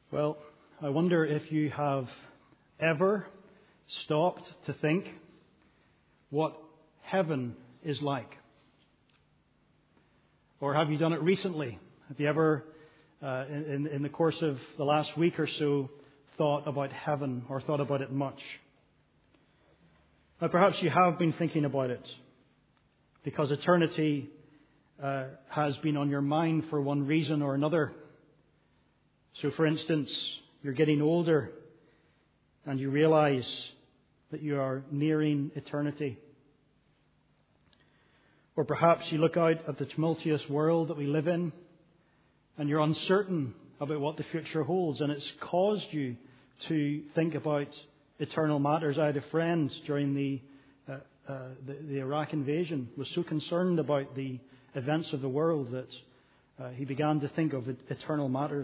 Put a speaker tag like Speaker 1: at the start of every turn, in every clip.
Speaker 1: Well, I wonder if you have ever stopped to think what heaven is like. Or have you done it recently? Have you ever, in the course of the last week or so, thought about heaven or thought about it much? Now, perhaps you have been thinking about it because eternity has been on your mind for one reason or another. So, for instance, you're getting older and you realize that you are nearing eternity. Or perhaps you look out at the tumultuous world that we live in and you're uncertain about what the future holds, and it's caused you to think about eternal matters. I had a friend during the Iraq invasion was so concerned about the events of the world that he began to think of eternal matters.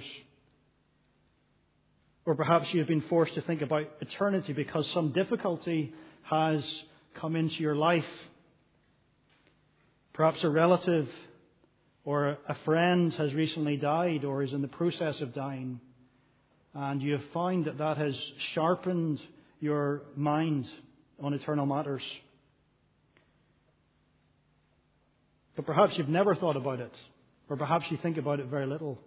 Speaker 1: Or perhaps you have been forced to think about eternity because some difficulty has come into your life. Perhaps a relative or a friend has recently died or is in the process of dying, and you have found that has sharpened your mind on eternal matters. But perhaps you've never thought about it, or perhaps you think about it very little.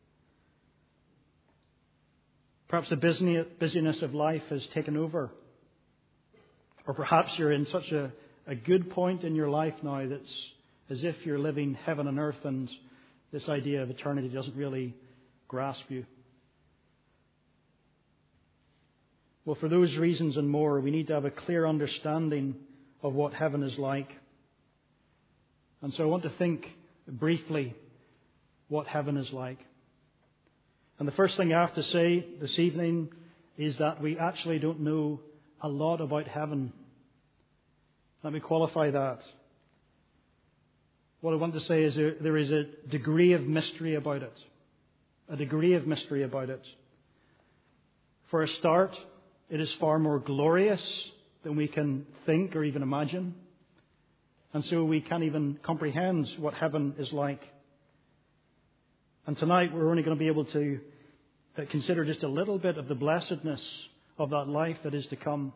Speaker 1: Perhaps the busyness of life has taken over. Or perhaps you're in such a good point in your life now that's as if you're living heaven on earth and this idea of eternity doesn't really grasp you. Well, for those reasons and more, we need to have a clear understanding of what heaven is like. And so I want to think briefly what heaven is like. And the first thing I have to say this evening is that we actually don't know a lot about heaven. Let me qualify that. What I want to say is there is a degree of mystery about it. A degree of mystery about it. For a start, it is far more glorious than we can think or even imagine. And so we can't even comprehend what heaven is like. And tonight we're only going to be able to consider just a little bit of the blessedness of that life that is to come.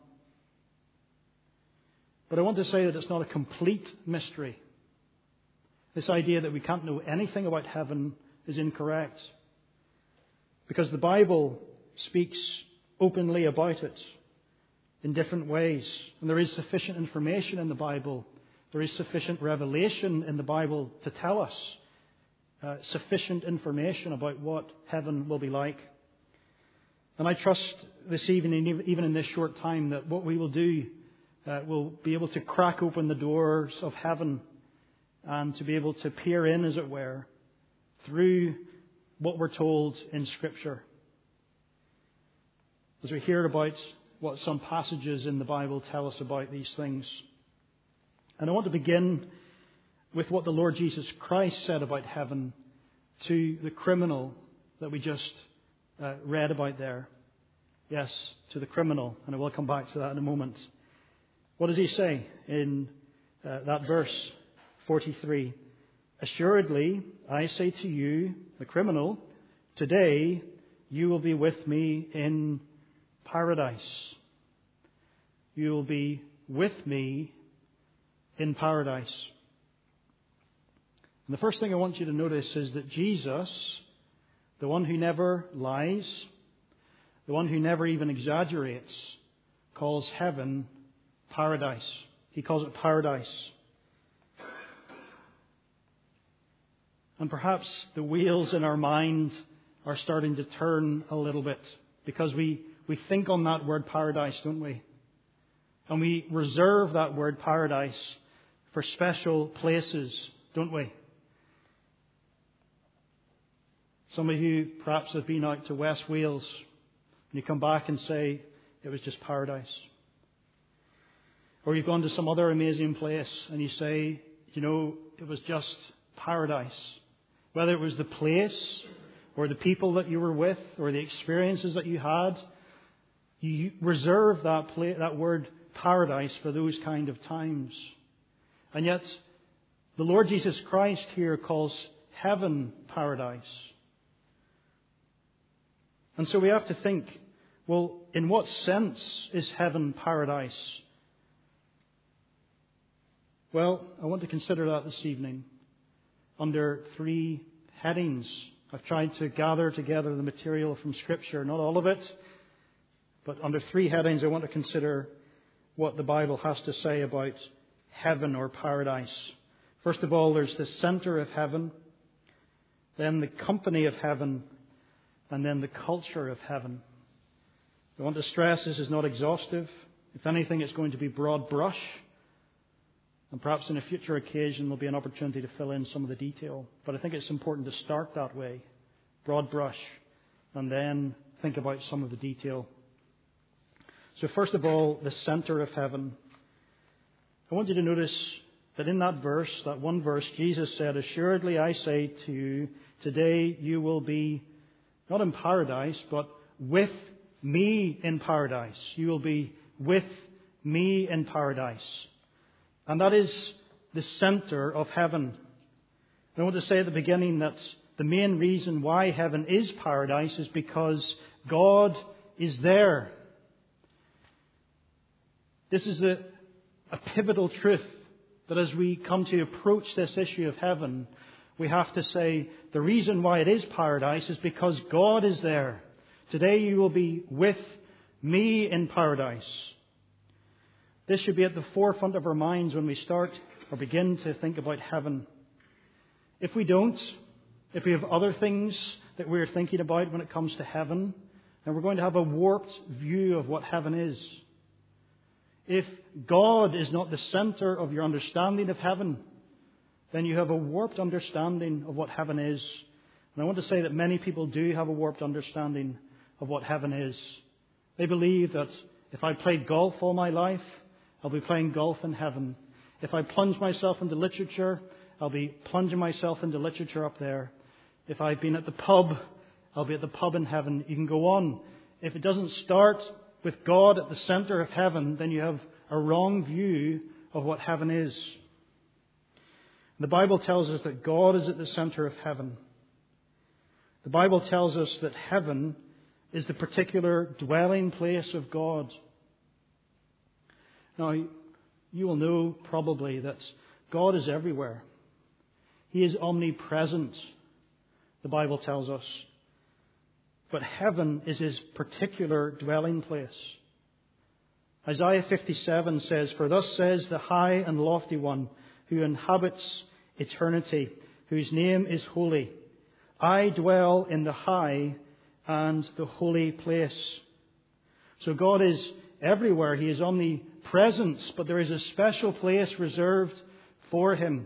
Speaker 1: But I want to say that it's not a complete mystery. This idea that we can't know anything about heaven is incorrect. Because the Bible speaks openly about it in different ways. And there is sufficient information in the Bible. There is sufficient revelation in the Bible to tell us sufficient information about what heaven will be like. And I trust this evening, even in this short time, that what we will do will be able to crack open the doors of heaven and to be able to peer in, as it were, through what we're told in Scripture. As we hear about what some passages in the Bible tell us about these things. And I want to begin with what the Lord Jesus Christ said about heaven to the criminal that we just read about there. Yes, to the criminal, and I will come back to that in a moment. What does he say in that verse 43? Assuredly, I say to you, the criminal, today you will be with me in paradise. You will be with me in paradise. And the first thing I want you to notice is that Jesus, the one who never lies, the one who never even exaggerates, calls heaven paradise. He calls it paradise. And perhaps the wheels in our mind are starting to turn a little bit because we think on that word paradise, don't we? And we reserve that word paradise for special places, don't we? Some of you perhaps have been out to West Wales and you come back and say it was just paradise. Or you've gone to some other amazing place and you say, it was just paradise. Whether it was the place or the people that you were with or the experiences that you had, you reserve that word paradise for those kind of times. And yet, the Lord Jesus Christ here calls heaven paradise. And so we have to think, well, in what sense is heaven paradise? Well, I want to consider that this evening under three headings. I've tried to gather together the material from Scripture, not all of it, but under three headings I want to consider what the Bible has to say about heaven or paradise. First of all, there's the center of heaven, then the company of heaven, and then the culture of heaven. I want to stress this is not exhaustive. If anything, it's going to be broad brush. And perhaps on a future occasion there'll be an opportunity to fill in some of the detail. But I think it's important to start that way, broad brush, and then think about some of the detail. So first of all, the center of heaven. I want you to notice that in that verse, that one verse, Jesus said, "Assuredly I say to you, today you will be not in paradise, but with me in paradise." You will be with me in paradise. And that is the center of heaven. I want to say at the beginning that the main reason why heaven is paradise is because God is there. This is a pivotal truth that as we come to approach this issue of heaven, we have to say the reason why it is paradise is because God is there. Today you will be with me in paradise. This should be at the forefront of our minds when we start or begin to think about heaven. If we don't, if we have other things that we're thinking about when it comes to heaven, then we're going to have a warped view of what heaven is. If God is not the center of your understanding of heaven, then you have a warped understanding of what heaven is. And I want to say that many people do have a warped understanding of what heaven is. They believe that if I played golf all my life, I'll be playing golf in heaven. If I plunge myself into literature, I'll be plunging myself into literature up there. If I've been at the pub, I'll be at the pub in heaven. You can go on. If it doesn't start with God at the center of heaven, then you have a wrong view of what heaven is. The Bible tells us that God is at the center of heaven. The Bible tells us that heaven is the particular dwelling place of God. Now, you will know probably that God is everywhere. He is omnipresent, the Bible tells us. But heaven is His particular dwelling place. Isaiah 57 says, "For thus says the high and lofty one, who inhabits eternity, whose name is holy. I dwell in the high and the holy place." So God is everywhere. He is omnipresent, but there is a special place reserved for Him.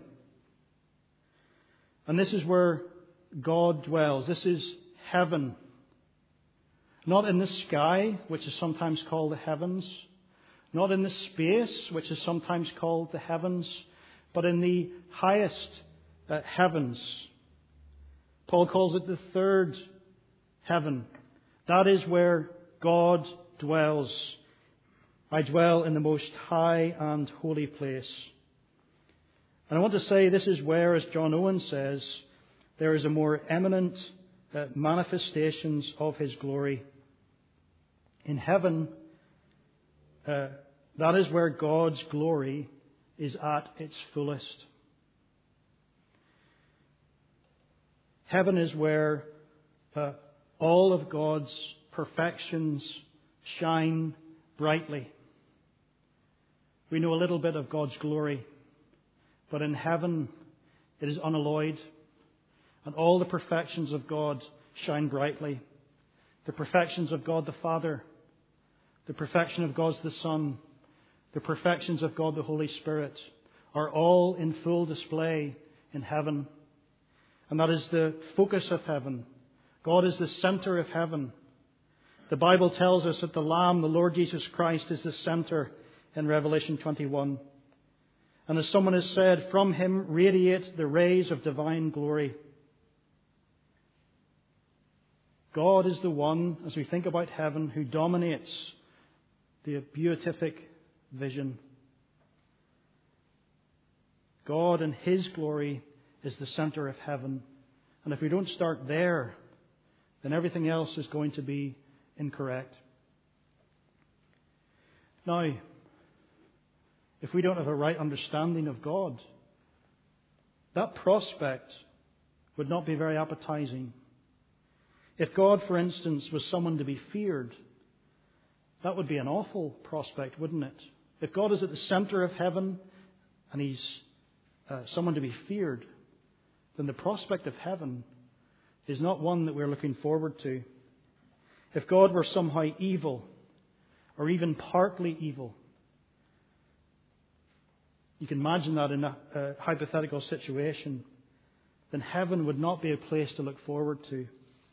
Speaker 1: And this is where God dwells. This is heaven. Not in the sky, which is sometimes called the heavens. Not in the space, which is sometimes called the heavens. But in the highest heavens. Paul calls it the third heaven. That is where God dwells. I dwell in the most high and holy place. And I want to say this is where, as John Owen says, there is a more eminent manifestations of His glory. In heaven, that is where God's glory is at its fullest. Heaven is where all of God's perfections shine brightly. We know a little bit of God's glory, but in heaven it is unalloyed, and all the perfections of God shine brightly. The perfections of God the Father, the perfection of God the Son, the perfections of God the Holy Spirit are all in full display in heaven. And that is the focus of heaven. God is the center of heaven. The Bible tells us that the Lamb, the Lord Jesus Christ, is the center in Revelation 21. And as someone has said, from Him radiate the rays of divine glory. God is the one, as we think about heaven, who dominates the beatific vision. God in His glory is the center of heaven. And if we don't start there, then everything else is going to be incorrect. Now, if we don't have a right understanding of God, that prospect would not be very appetizing. If God, for instance, was someone to be feared, that would be an awful prospect, wouldn't it? If God is at the center of heaven and He's someone to be feared, then the prospect of heaven is not one that we're looking forward to. If God were somehow evil, or even partly evil, you can imagine that in a hypothetical situation, then heaven would not be a place to look forward to.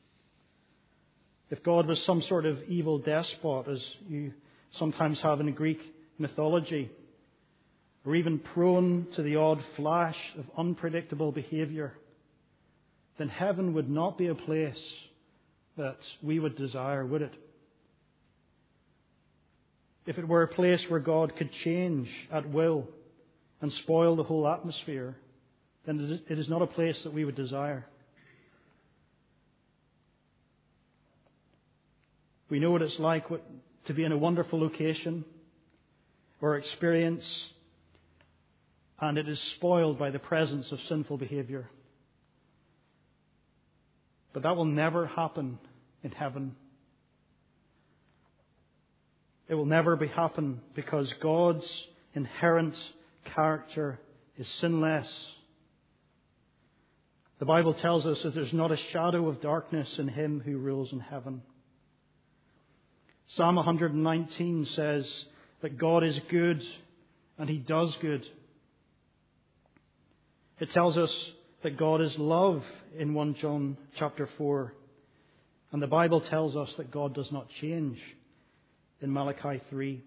Speaker 1: If God was some sort of evil despot, as you sometimes have in the Greek mythology, or even prone to the odd flash of unpredictable behavior, then heaven would not be a place that we would desire, would it? If it were a place where God could change at will and spoil the whole atmosphere, then it is not a place that we would desire. We know what it's like to be in a wonderful location or experience, and it is spoiled by the presence of sinful behavior. But that will never happen in heaven. It will never happen because God's inherent character is sinless. The Bible tells us that there's not a shadow of darkness in Him who rules in heaven. Psalm 119 says that God is good and He does good. It tells us that God is love in 1 John chapter 4. And the Bible tells us that God does not change in Malachi 3.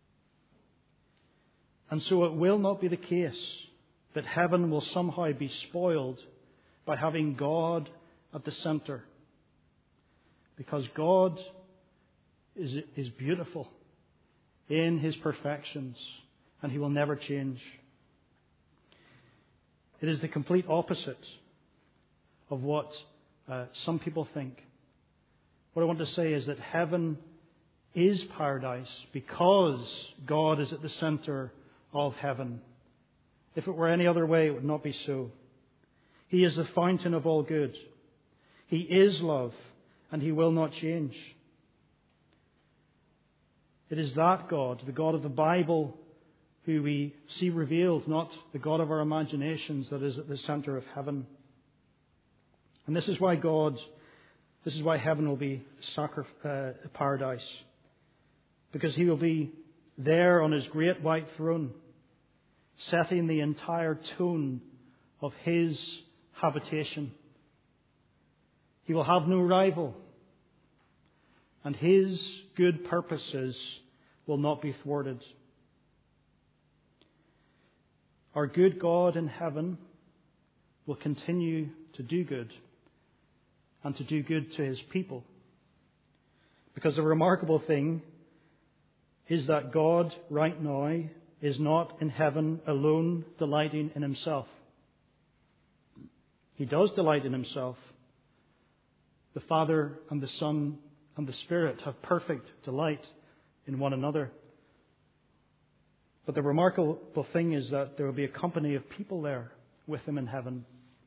Speaker 1: And so it will not be the case that heaven will somehow be spoiled by having God at the center. Because God is beautiful in His perfections, and He will never change. It is the complete opposite of what some people think. What I want to say is that heaven is paradise because God is at the center of heaven. If it were any other way, it would not be so. He is the fountain of all good. He is love, and He will not change. It is that God, the God of the Bible, who we see revealed, not the God of our imaginations, that is at the center of heaven. And this is why heaven will be paradise. Because He will be there on His great white throne, setting the entire tone of His habitation. He will have no rival, and His good purposes will not be thwarted. Our good God in heaven will continue to do good and to do good to His people. Because the remarkable thing is that God right now is not in heaven alone delighting in Himself. He does delight in Himself. The Father and the Son and the Spirit have perfect delight in one another. But the remarkable thing is that there will be a company of people there with Him in heaven.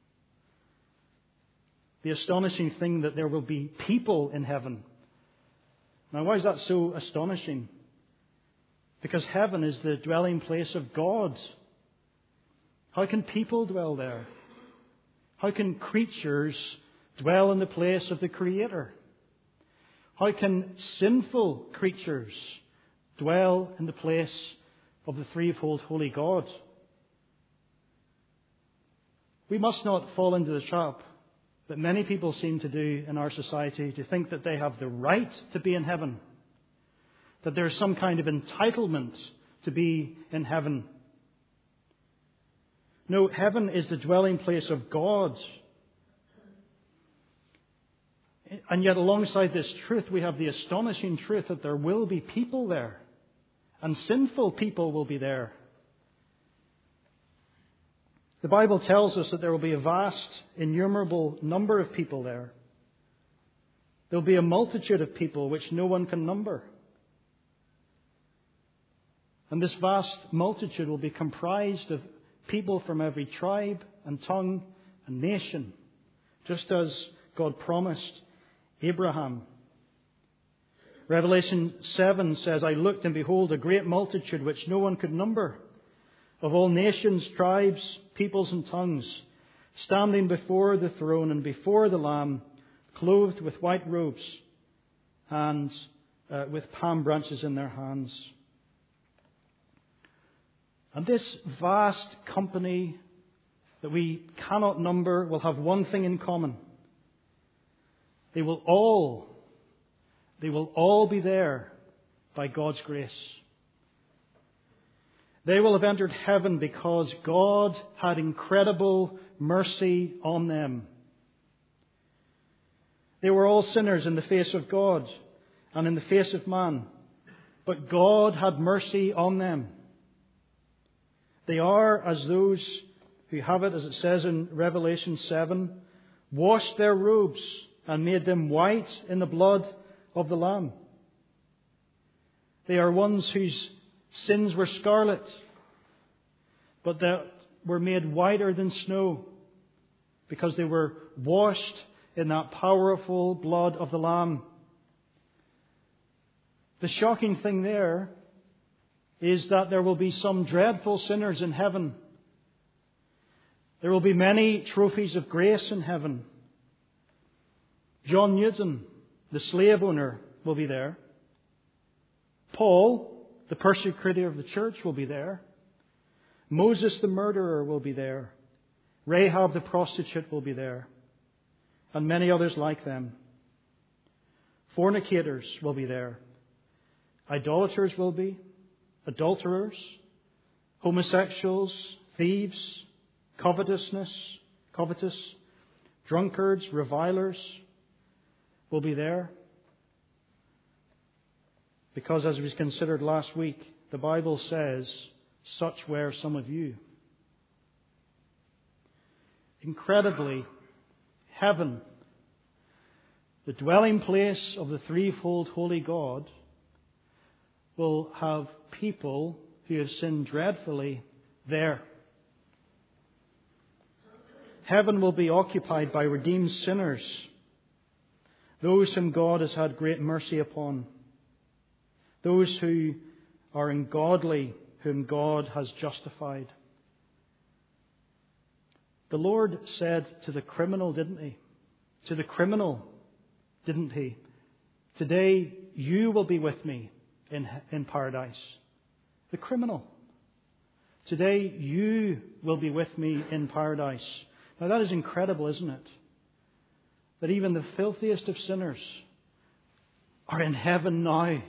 Speaker 1: The astonishing thing that there will be people in heaven. Now, why is that so astonishing? Because heaven is the dwelling place of God. How can people dwell there? How can creatures dwell in the place of the Creator? How can sinful creatures dwell in the place of the threefold holy God? We must not fall into the trap that many people seem to do in our society, to think that they have the right to be in heaven, that there's some kind of entitlement to be in heaven. No, heaven is the dwelling place of God. And yet alongside this truth, we have the astonishing truth that there will be people there. And sinful people will be there. The Bible tells us that there will be a vast, innumerable number of people there. There'll be a multitude of people which no one can number. And this vast multitude will be comprised of people from every tribe and tongue and nation, just as God promised Abraham. Revelation 7 says, I looked and behold a great multitude which no one could number, of all nations, tribes, peoples and tongues, standing before the throne and before the Lamb, clothed with white robes and with palm branches in their hands. And this vast company that we cannot number will have one thing in common. They will all be there by God's grace. They will have entered heaven because God had incredible mercy on them. They were all sinners in the face of God and in the face of man, but God had mercy on them. They are as those who have it, as it says in Revelation 7, washed their robes and made them white in the blood of the Lamb. They are ones whose sins were scarlet, but that were made whiter than snow because they were washed in that powerful blood of the Lamb. The shocking thing there is that there will be some dreadful sinners in heaven. There will be many trophies of grace in heaven. John Newton, the slave owner, will be there. Paul, the persecutor of the church, will be there. Moses, the murderer, will be there. Rahab, the prostitute, will be there. And many others like them. Fornicators will be there. Idolaters will be. Adulterers, homosexuals, thieves, covetous, drunkards, revilers will be there. Because as was considered last week, the Bible says, such were some of you. Incredibly, heaven, the dwelling place of the threefold holy God, will have people who have sinned dreadfully there. Heaven will be occupied by redeemed sinners, those whom God has had great mercy upon, those who are ungodly, whom God has justified. The Lord said to the criminal, didn't He? To the criminal, didn't He? Today you will be with me in paradise. The criminal. Today you will be with me in paradise. Now that is incredible, isn't it? That even the filthiest of sinners are in heaven now.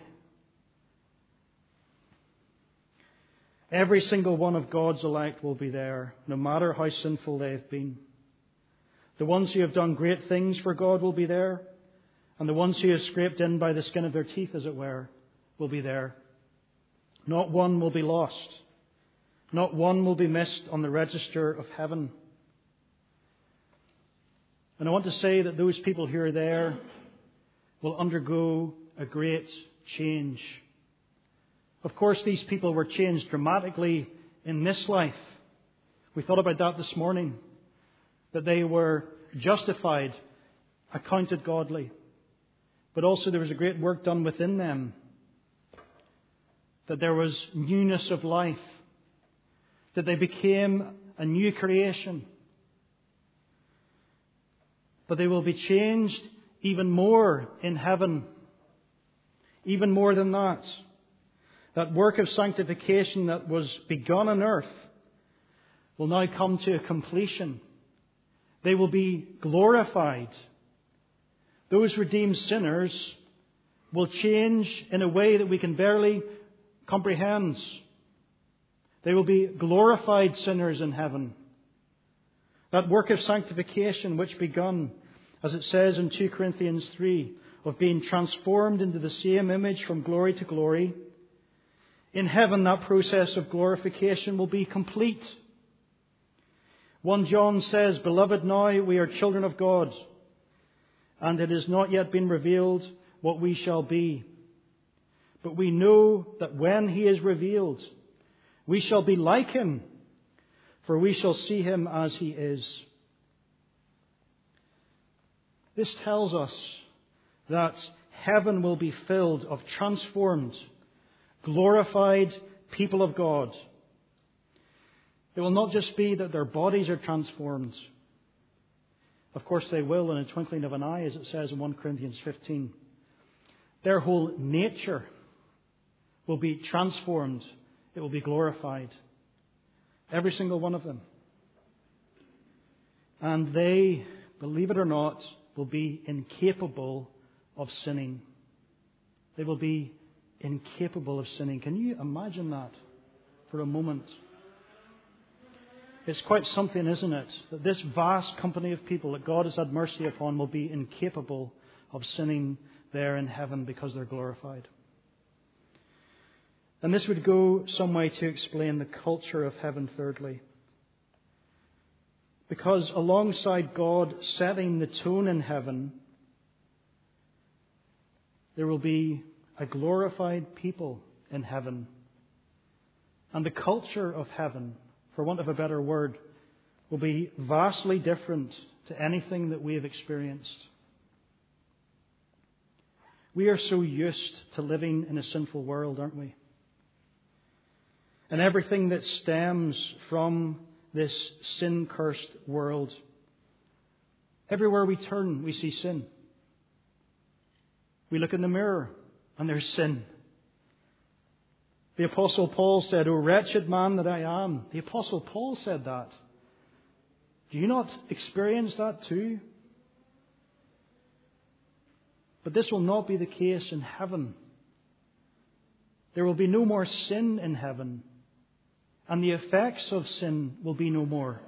Speaker 1: Every single one of God's elect will be there, no matter how sinful they have been. The ones who have done great things for God will be there, and the ones who have scraped in by the skin of their teeth, as it were, will be there. Not one will be lost. Not one will be missed on the register of heaven. And I want to say that those people who are there will undergo a great change. Of course, these people were changed dramatically in this life. We thought about that this morning, that they were justified, accounted godly. But also there was a great work done within them, that there was newness of life, that they became a new creation. But they will be changed even more in heaven. Even more than that. That work of sanctification that was begun on earth will now come to a completion. They will be glorified. Those redeemed sinners will change in a way that we can barely comprehend. They will be glorified sinners in heaven. That work of sanctification which begun, as it says in 2 Corinthians 3, of being transformed into the same image from glory to glory. In heaven, that process of glorification will be complete. 1 John says, Beloved, now we are children of God, and it has not yet been revealed what we shall be. But we know that when he is revealed, we shall be like him, for we shall see him as he is. This tells us that heaven will be filled of transformed, glorified people of God. It will not just be that their bodies are transformed. Of course they will in a twinkling of an eye, as it says in 1 Corinthians 15. Their whole nature will be transformed. It will be glorified. Every single one of them. And they, believe it or not, will be incapable of sinning. They will be incapable of sinning. Can you imagine that for a moment? It's quite something, isn't it? That this vast company of people that God has had mercy upon will be incapable of sinning there in heaven because they're glorified. And this would go some way to explain the culture of heaven, thirdly. Because alongside God setting the tone in heaven, there will be a glorified people in heaven. And the culture of heaven, for want of a better word, will be vastly different to anything that we have experienced. We are so used to living in a sinful world, aren't we? And everything that stems from this sin-cursed world. Everywhere we turn, we see sin. We look in the mirror and there's sin. The Apostle Paul said, "O wretched man that I am." The Apostle Paul said that. Do you not experience that too? But this will not be the case in heaven. There will be no more sin in heaven. And the effects of sin will be no more.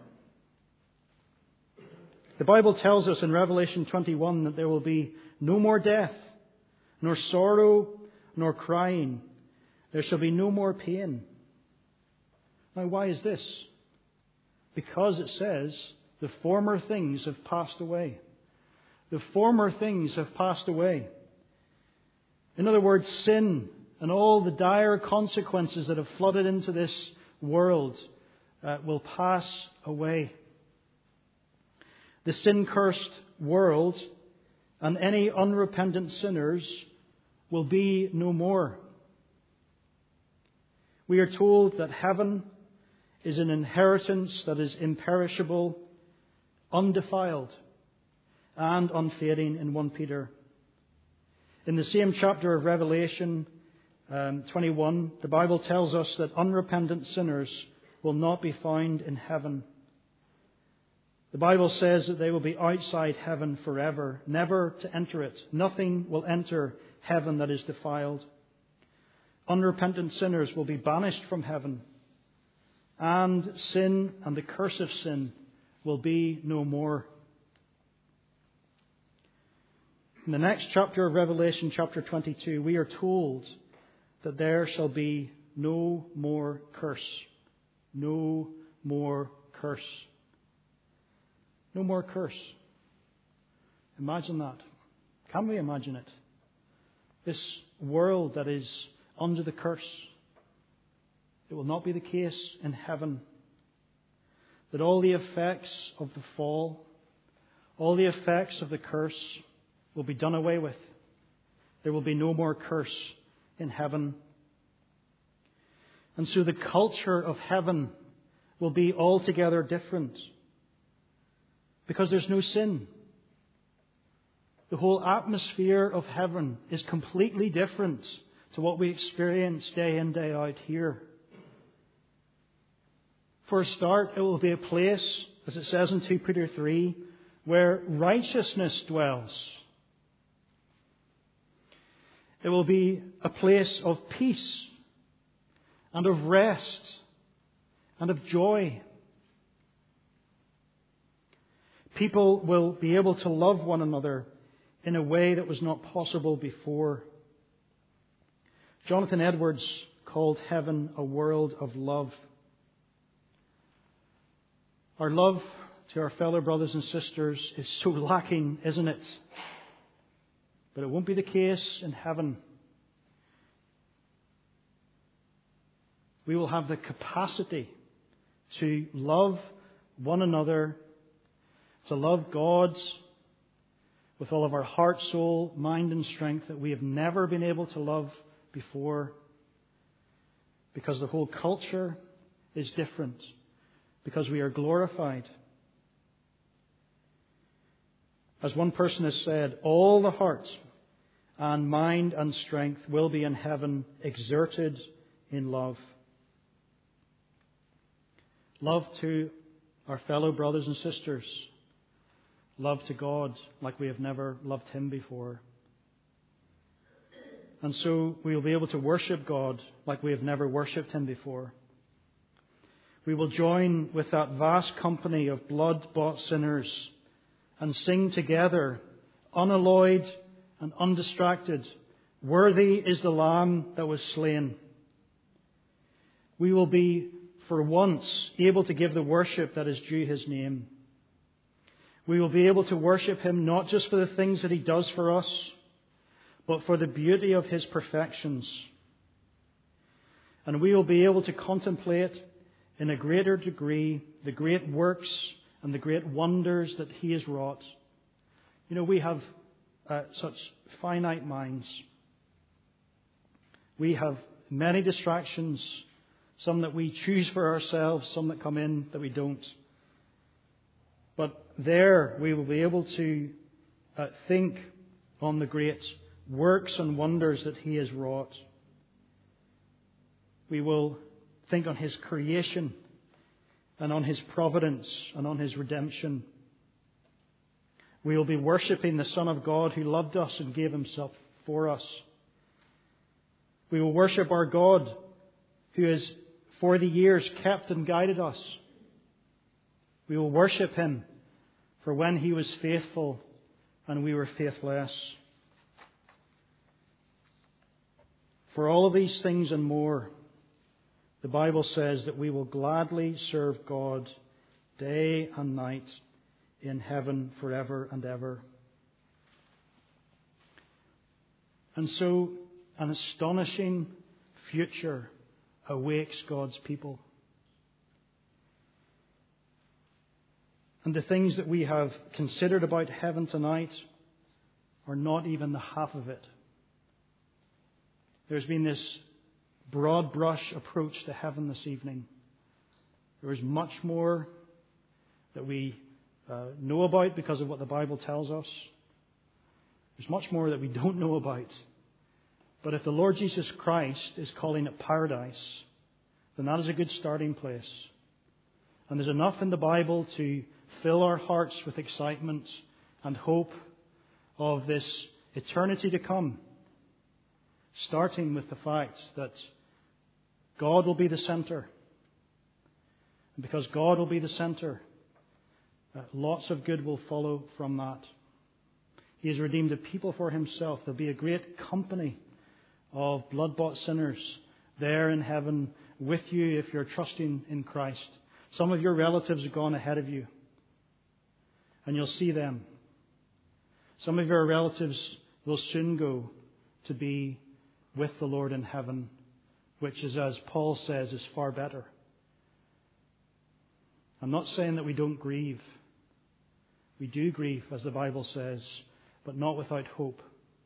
Speaker 1: The Bible tells us in Revelation 21 that there will be no more death, nor sorrow, nor crying. There shall be no more pain. Now, why is this? Because it says, the former things have passed away. The former things have passed away. In other words, sin and all the dire consequences that have flooded into this world will pass away. The sin-cursed world and any unrepentant sinners will be no more. We are told that heaven is an inheritance that is imperishable, undefiled, and unfading in 1 Peter. In the same chapter of Revelation 21, the Bible tells us that unrepentant sinners will not be found in heaven. The Bible says that they will be outside heaven forever, never to enter it. Nothing will enter heaven that is defiled. Unrepentant sinners will be banished from heaven, and sin and the curse of sin will be no more. In the next chapter of Revelation, chapter 22, we are told that there shall be no more curse. No more curse. No more curse. Imagine that. Can we imagine it? This world that is under the curse. It will not be the case in heaven. That all the effects of the fall, all the effects of the curse will be done away with. There will be no more curse in heaven. And so the culture of heaven will be altogether different. Because there's no sin. The whole atmosphere of heaven is completely different to what we experience day in, day out here. For a start, it will be a place, as it says in 2 Peter 3, where righteousness dwells. It will be a place of peace and of rest and of joy. People will be able to love one another in a way that was not possible before. Jonathan Edwards called heaven a world of love. Our love to our fellow brothers and sisters is so lacking, isn't it, But it won't be the case in heaven. We will have the capacity to love one another, to love God with all of our heart, soul, mind, and strength that we have never been able to love before, because the whole culture is different, because we are glorified. As one person has said, all the heart and mind and strength will be in heaven exerted in love. Love to our fellow brothers and sisters. Love to God like we have never loved Him before. And so we will be able to worship God like we have never worshipped Him before. We will join with that vast company of blood-bought sinners and sing together, unalloyed and undistracted, "Worthy is the Lamb that was slain." We will be, for once, able to give the worship that is due His name. We will be able to worship Him not just for the things that He does for us, but for the beauty of His perfections. And we will be able to contemplate in a greater degree the great works and the great wonders that He has wrought. You know, we have such finite minds. We have many distractions, some that we choose for ourselves, some that come in that we don't. But there we will be able to think on the great works and wonders that He has wrought. We will think on His creation and on His providence and on His redemption. We will be worshipping the Son of God who loved us and gave Himself for us. We will worship our God who has for the years kept and guided us. We will worship Him for when He was faithful and we were faithless. For all of these things and more, the Bible says that we will gladly serve God day and night in heaven forever and ever. And so an astonishing future awakes God's people. And the things that we have considered about heaven tonight are not even the half of it. There's been this broad brush approach to heaven this evening. There is much more that we know about because of what the Bible tells us. There's much more that we don't know about. But if the Lord Jesus Christ is calling it paradise, then that is a good starting place. And there's enough in the Bible to fill our hearts with excitement and hope of this eternity to come, starting with the fact that God will be the center. And because God will be the center, lots of good will follow from that. He has redeemed a people for Himself. There'll be a great company of blood-bought sinners there in heaven with you if you're trusting in Christ. Some of your relatives have gone ahead of you, and you'll see them. Some of your relatives will soon go to be with the Lord in heaven, which is, as Paul says, is far better. I'm not saying that we don't grieve. We do grieve, as the Bible says, but not without hope.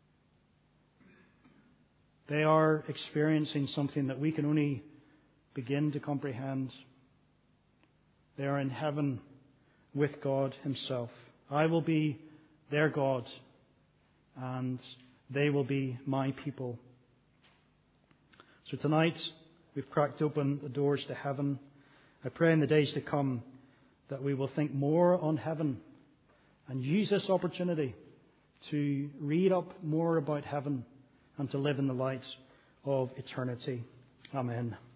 Speaker 1: They are experiencing something that we can only begin to comprehend. They are in heaven with God Himself. I will be their God, and they will be my people. So tonight, we've cracked open the doors to heaven. I pray in the days to come that we will think more on heaven and use this opportunity to read up more about heaven and to live in the light of eternity. Amen.